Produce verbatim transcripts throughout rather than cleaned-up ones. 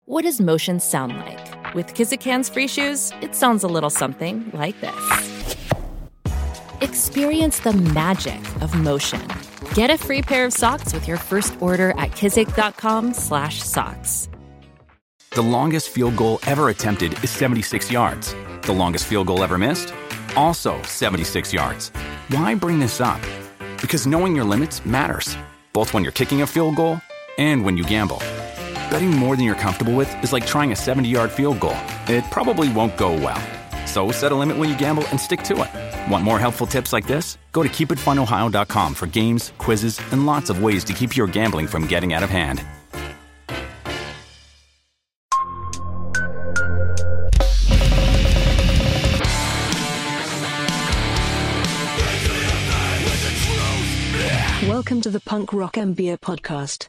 What does motion sound like? With Kizik Hands Free Shoes, it sounds a little something like this. Experience the magic of motion. Get a free pair of socks with your first order at kizik.com slash socks. The longest field goal ever attempted is seventy-six yards. The longest field goal ever missed? Also seventy-six yards. Why bring this up? Because knowing your limits matters, both when you're kicking a field goal and when you gamble. Betting more than you're comfortable with is like trying a seventy-yard field goal. It probably won't go well. So set a limit when you gamble and stick to it. Want more helpful tips like this? Go to keep it fun ohio dot com for games, quizzes, and lots of ways to keep your gambling from getting out of hand. Welcome to the Punk Rock M B A podcast.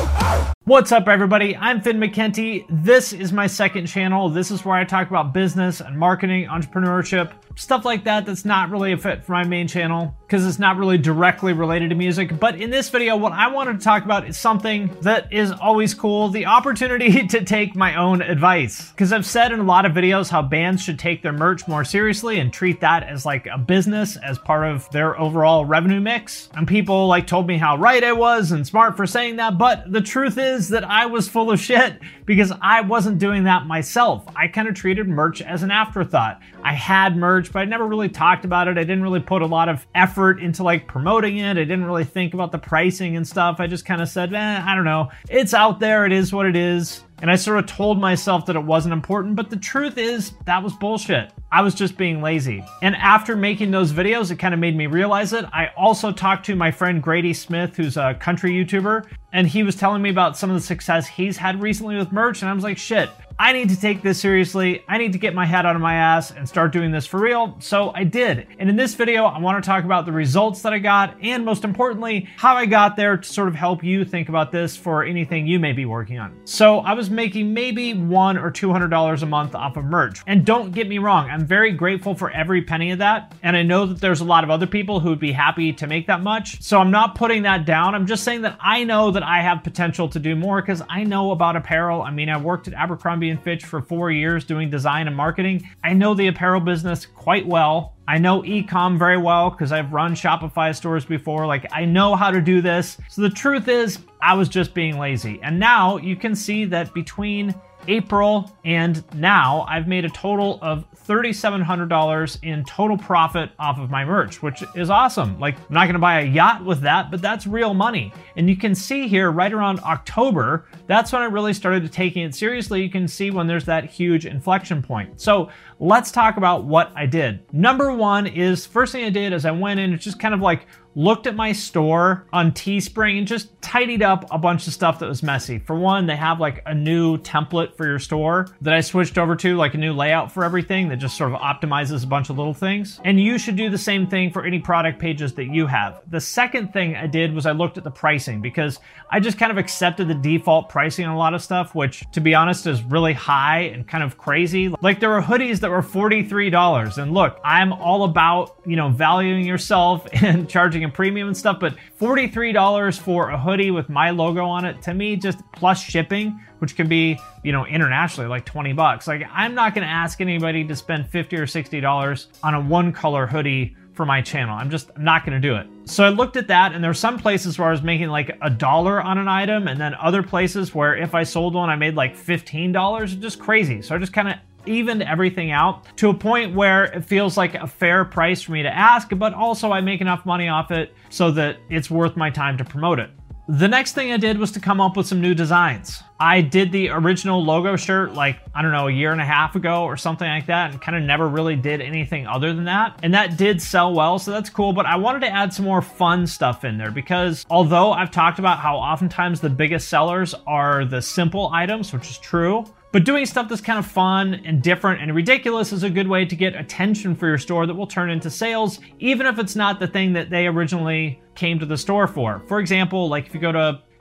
What's up, everybody? I'm Finn McKenty. This is my second channel. This is where I talk about business and marketing, entrepreneurship, stuff like that that's not really a fit for my main channel because it's not really directly related to music. But in this video, what I wanted to talk about is something that is always cool, the opportunity to take my own advice. Because I've said in a lot of videos how bands should take their merch more seriously and treat that as like a business, as part of their overall revenue mix. And people like told me how right I was and smart for saying that, but the truth is that I was full of shit because I wasn't doing that myself. I kind of treated merch as an afterthought. I had merch, but I never really talked about it. I didn't really put a lot of effort into like promoting it. I didn't really think about the pricing and stuff. I just kind of said, eh, I don't know. It's out there. It is what it is. And I sort of told myself that it wasn't important, but the truth is that was bullshit. I was just being lazy. And after making those videos, it kind of made me realize it. I also talked to my friend Grady Smith, who's a country YouTuber, and he was telling me about some of the success he's had recently with merch. And I was like, shit, I need to take this seriously. I need to get my head out of my ass and start doing this for real. So I did. And in this video, I want to talk about the results that I got, and most importantly, how I got there to sort of help you think about this for anything you may be working on. So I was making maybe one or two hundred dollars a month off of merch. And don't get me wrong, I'm very grateful for every penny of that. And I know that there's a lot of other people who would be happy to make that much. So I'm not putting that down. I'm just saying that I know that I have potential to do more because I know about apparel. I mean, I worked at Abercrombie and Fitch for four years doing design and marketing. I know the apparel business quite well. I know e-com very well because I've run Shopify stores before. Like, I know how to do this. So the truth is, I was just being lazy. And now you can see that between April and now, I've made a total of three thousand seven hundred dollars in total profit off of my merch, which is awesome. Like, I'm not gonna buy a yacht with that, but that's real money. And you can see here right around October, that's when I really started taking it seriously. You can see when there's that huge inflection point. So let's talk about what I did. Number one is, first thing I did is I went in and just kind of like looked at my store on Teespring and just tidied up a bunch of stuff that was messy. For one, they have like a new template for your store that I switched over to, like a new layout for everything that just sort of optimizes a bunch of little things. And you should do the same thing for any product pages that you have. The second thing I did was I looked at the pricing because I just kind of accepted the default pricing on a lot of stuff, which to be honest is really high and kind of crazy. Like, there were hoodies that were forty-three dollars. And look, I'm all about, you know, valuing yourself and charging a premium and stuff, but forty-three dollars for a hoodie with my logo on it, to me, just plus shipping, which can be, you know, internationally like twenty bucks. Like, I'm not going to ask anybody to spend fifty or sixty dollars on a one color hoodie for my channel. I'm just I'm not going to do it. So I looked at that, and there were some places where I was making like a dollar on an item, and then other places where if I sold one, I made like fifteen dollars. Just crazy. So I just kind of evened everything out to a point where it feels like a fair price for me to ask, but also I make enough money off it so that it's worth my time to promote it. The next thing I did was to come up with some new designs. I did the original logo shirt like, I don't know, a year and a half ago or something like that, and kind of never really did anything other than that. And that did sell well, so that's cool, but I wanted to add some more fun stuff in there because although I've talked about how oftentimes the biggest sellers are the simple items, which is true, but doing stuff that's kind of fun and different and ridiculous is a good way to get attention for your store that will turn into sales, even if it's not the thing that they originally came to the store for. For example, like if you go to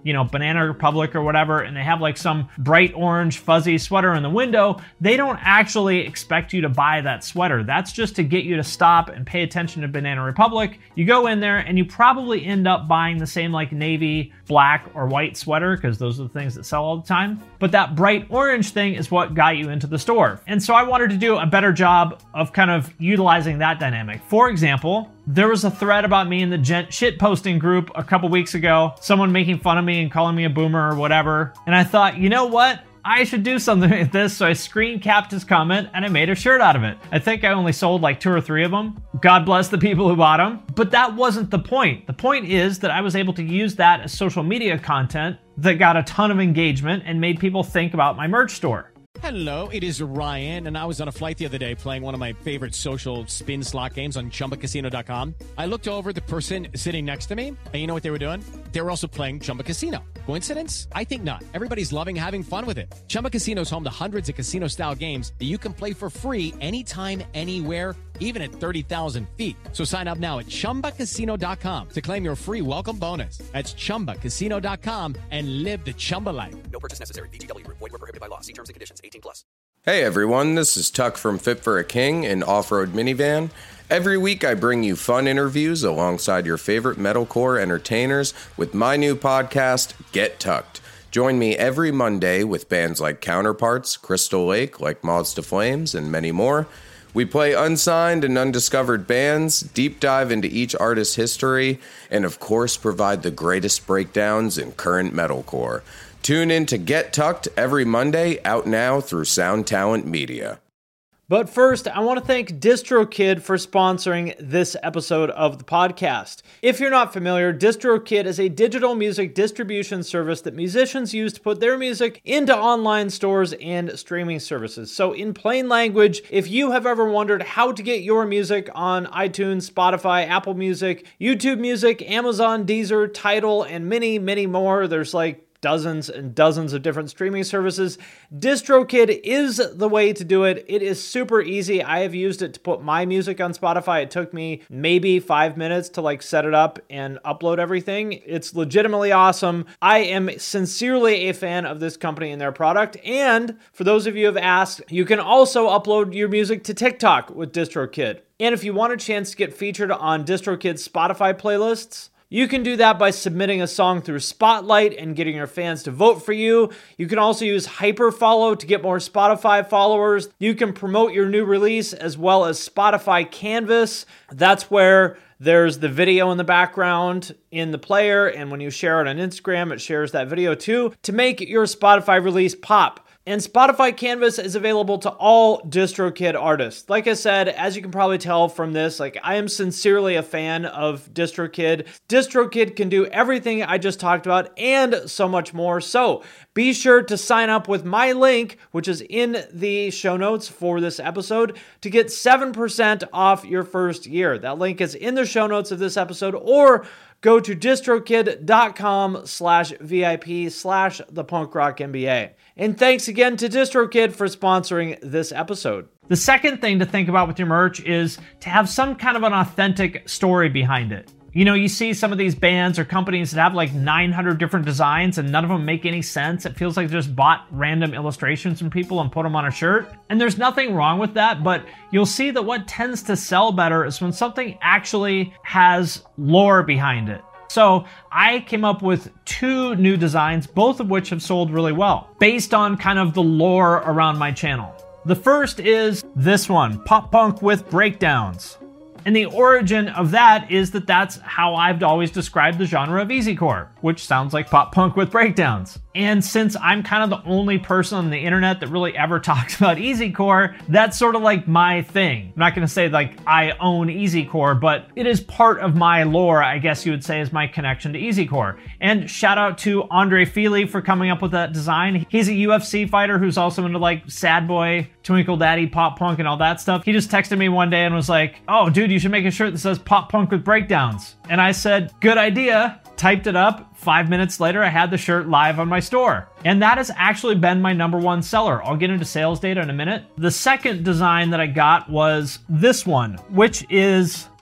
you know, Banana Republic or whatever, and they have like some bright orange fuzzy sweater in the window, they don't actually expect you to buy that sweater. That's just to get you to stop and pay attention to Banana Republic. You go in there and you probably end up buying the same like navy, black, or white sweater, because those are the things that sell all the time. But that bright orange thing is what got you into the store. And so I wanted to do a better job of kind of utilizing that dynamic. For example, there was a thread about me in the gent shit posting group a couple weeks ago, someone making fun of me and calling me a boomer or whatever. And I thought, you know what? I should do something with this, so I screen capped his comment and I made a shirt out of it. I think I only sold like two or three of them. God bless the people who bought them. But that wasn't the point. The point is that I was able to use that as social media content that got a ton of engagement and made people think about my merch store. Hello, it is Ryan, and I was on a flight the other day playing one of my favorite social spin slot games on Chumba Casino dot com. I looked over at the person sitting next to me, and you know what they were doing? They were also playing Chumba Casino. Coincidence? I think not. Everybody's loving having fun with it. Chumba Casino is home to hundreds of casino-style games that you can play for free anytime, anywhere, even at thirty thousand feet. So sign up now at Chumba Casino dot com to claim your free welcome bonus. That's Chumba Casino dot com and live the Chumba life. No purchase necessary. V G W. Void where prohibited by law. See terms and conditions. eighteen plus. Hey everyone, this is Tuck from Fit for a King, an off-road minivan. Every week I bring you fun interviews alongside your favorite metalcore entertainers with my new podcast, Get Tucked. Join me every Monday with bands like Counterparts, Crystal Lake, like Moths to Flames, and many more. We play unsigned and undiscovered bands, deep dive into each artist's history, and of course provide the greatest breakdowns in current metalcore. Tune in to Get Tucked every Monday, out now through Sound Talent Media. But first, I want to thank DistroKid for sponsoring this episode of the podcast. If you're not familiar, DistroKid is a digital music distribution service that musicians use to put their music into online stores and streaming services. So in plain language, if you have ever wondered how to get your music on iTunes, Spotify, Apple Music, YouTube Music, Amazon, Deezer, Tidal, and many, many more, there's like dozens and dozens of different streaming services, DistroKid is the way to do it. It is super easy. I have used it to put my music on Spotify. It took me maybe five minutes to like set it up and upload everything. It's legitimately awesome. I am sincerely a fan of this company and their product. And for those of you who have asked, you can also upload your music to TikTok with DistroKid. And if you want a chance to get featured on DistroKid's Spotify playlists, you can do that by submitting a song through Spotlight and getting your fans to vote for you. You can also use Hyperfollow to get more Spotify followers. You can promote your new release as well as Spotify Canvas. That's where there's the video in the background in the player, and when you share it on Instagram, it shares that video too to make your Spotify release pop. And Spotify Canvas is available to all DistroKid artists. Like I said, as you can probably tell from this, like I am sincerely a fan of DistroKid. DistroKid can do everything I just talked about and so much more. So be sure to sign up with my link, which is in the show notes for this episode, to get seven percent off your first year. That link is in the show notes of this episode, or go to distrokid.com slash VIP slash the punk rock MBA. And thanks again to DistroKid for sponsoring this episode. The second thing to think about with your merch is to have some kind of an authentic story behind it. You know, you see some of these bands or companies that have like nine hundred different designs and none of them make any sense. It feels like they just bought random illustrations from people and put them on a shirt. And there's nothing wrong with that, but you'll see that what tends to sell better is when something actually has lore behind it. So I came up with two new designs, both of which have sold really well, based on kind of the lore around my channel. The first is this one, Pop Punk with Breakdowns. And the origin of that is that that's how I've always described the genre of easycore, which sounds like pop punk with breakdowns. And since I'm kind of the only person on the internet that really ever talks about easycore, that's sort of like my thing. I'm not going to say like I own easycore, but it is part of my lore, I guess you would say, is my connection to easycore. And shout out to Andre Feely for coming up with that design. He's a U F C fighter who's also into like sad boy, twinkle daddy, pop punk, and all that stuff. He just texted me one day and was like, oh dude, you should make a shirt that says pop punk with breakdowns. And I said, good idea. Typed it up. Five minutes later, I had the shirt live on my store. And that has actually been my number one seller. I'll get into sales data in a minute. The second design that I got was this one, which is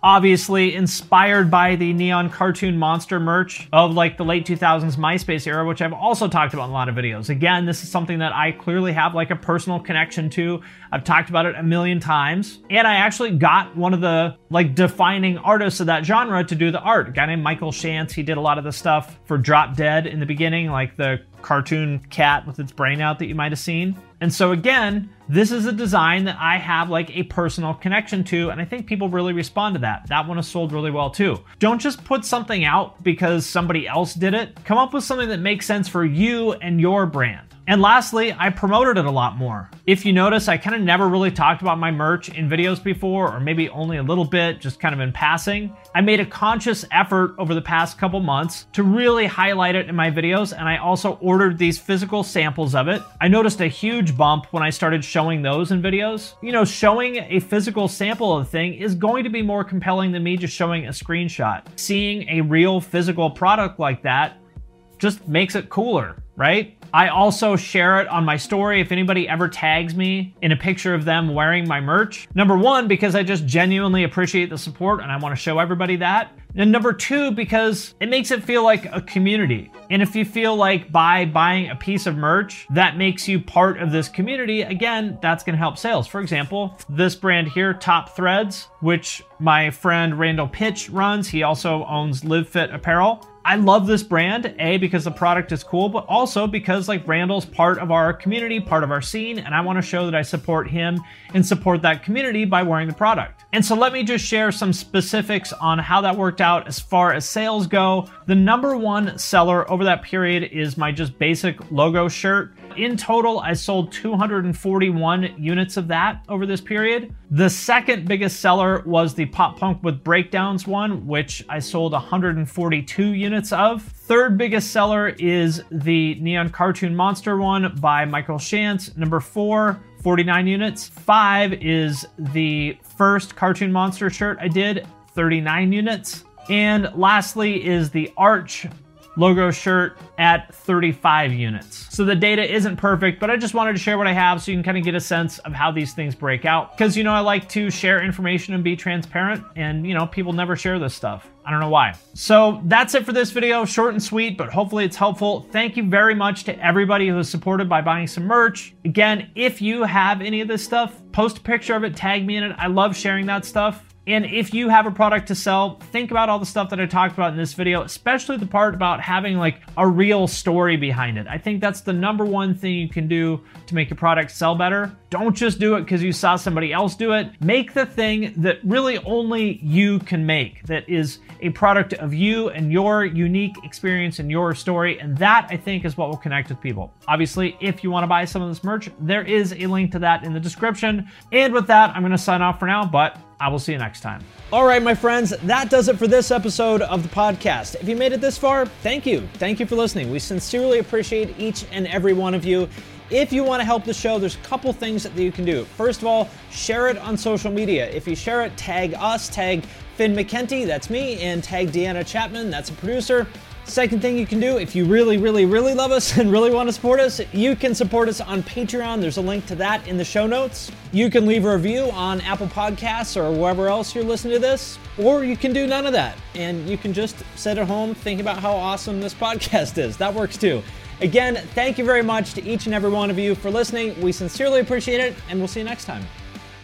obviously inspired by the Neon Cartoon Monster merch of like the late two thousands MySpace era, which I've also talked about in a lot of videos. Again, this is something that I clearly have like a personal connection to. I've talked about it a million times. And I actually got one of the like defining artists of that genre to do the art, a guy named Michael Shantz. He did a lot of the stuff for Drop Dead in the beginning, like the cartoon cat with its brain out that you might have seen. And so again, this is a design that I have like a personal connection to, and I think people really respond to that. That one has sold really well too. Don't just put something out because somebody else did it. Come up with something that makes sense for you and your brand. And lastly, I promoted it a lot more. If you notice, I kind of never really talked about my merch in videos before, or maybe only a little bit, just kind of in passing. I made a conscious effort over the past couple months to really highlight it in my videos, and I also ordered these physical samples of it. I noticed a huge bump when I started showing those in videos. You know, showing a physical sample of the thing is going to be more compelling than me just showing a screenshot. Seeing a real physical product like that just makes it cooler, right? I also share it on my story if anybody ever tags me in a picture of them wearing my merch. Number one, because I just genuinely appreciate the support and I want to show everybody that. And number two, because it makes it feel like a community. And if you feel like by buying a piece of merch, that makes you part of this community, again, that's going to help sales. For example, this brand here, Top Threads, which my friend Randall Pitch runs. He also owns Live Fit Apparel. I love this brand, A, because the product is cool, but also because like Randall's part of our community, part of our scene, and I want to show that I support him and support that community by wearing the product. And so let me just share some specifics on how that worked out as far as sales go. The number one seller over that period is my just basic logo shirt. In total, I sold two hundred forty-one units of that over this period. The second biggest seller was the Pop Punk with Breakdowns one, which I sold one hundred forty-two units of. Third biggest seller is the Neon Cartoon Monster one by Michael Shantz. Number four, forty-nine units. Five is the first Cartoon Monster shirt I did, thirty-nine units. And lastly is the Arch logo shirt at thirty-five units. So the data isn't perfect, but I just wanted to share what I have so you can kind of get a sense of how these things break out. Because, you know, I like to share information and be transparent, and, you know, people never share this stuff. I don't know why. So that's it for this video. Short and sweet, but hopefully it's helpful. Thank you very much to everybody who has supported by buying some merch. Again, if you have any of this stuff, post a picture of it, tag me in it. I love sharing that stuff. And if you have a product to sell, think about all the stuff that I talked about in this video, especially the part about having like a real story behind it. I think that's the number one thing you can do to make your product sell better. Don't just do it because you saw somebody else do it. Make the thing that really only you can make, that is a product of you and your unique experience and your story. And that, I think, is what will connect with people. Obviously, if you want to buy some of this merch, there is a link to that in the description. And with that, I'm going to sign off for now, but I will see you next time. All right, my friends, that does it for this episode of the podcast. If you made it this far, thank you. Thank you for listening. We sincerely appreciate each and every one of you. If you want to help the show, there's a couple things that you can do. First of all, share it on social media. If you share it, tag us, tag Finn McKenty, that's me, and tag Deanna Chapman, that's a producer. Second thing you can do, if you really, really, really love us and really want to support us, you can support us on Patreon. There's a link to that in the show notes. You can leave a review on Apple Podcasts or wherever else you're listening to this, or you can do none of that. And you can just sit at home thinking about how awesome this podcast is. That works too. Again, thank you very much to each and every one of you for listening. We sincerely appreciate it, and we'll see you next time.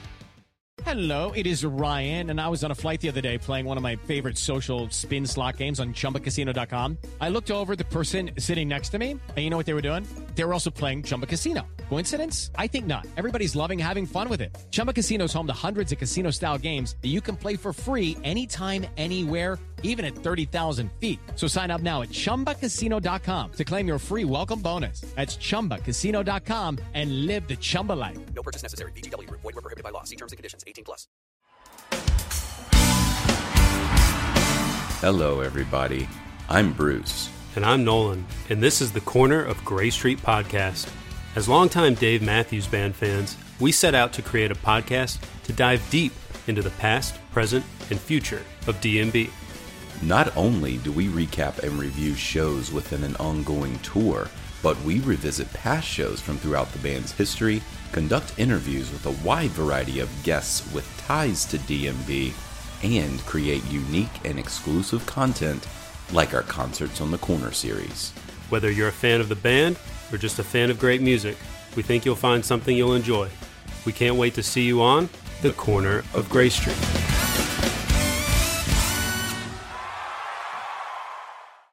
Hello, it is Ryan, and I was on a flight the other day playing one of my favorite social spin slot games on Chumba Casino dot com. I looked over at the person sitting next to me, and you know what they were doing? They were also playing Chumba Casino. Coincidence? I think not. Everybody's loving having fun with it. Chumba Casino is home to hundreds of casino-style games that you can play for free anytime, anywhere, even at thirty thousand feet. So sign up now at Chumba Casino dot com to claim your free welcome bonus. That's Chumba Casino dot com and live the Chumba life. No purchase necessary. V G W. Void where prohibited by law. See terms and conditions. eighteen plus. Hello, everybody. I'm Bruce. And I'm Nolan, and this is the Corner of Gray Street podcast. As longtime Dave Matthews Band fans, we set out to create a podcast to dive deep into the past, present, and future of D M B. Not only do we recap and review shows within an ongoing tour, but we revisit past shows from throughout the band's history, conduct interviews with a wide variety of guests with ties to D M B, and create unique and exclusive content like our Concerts on the Corner series. Whether you're a fan of the band or just a fan of great music, we think you'll find something you'll enjoy. We can't wait to see you on The Corner of Gray Street.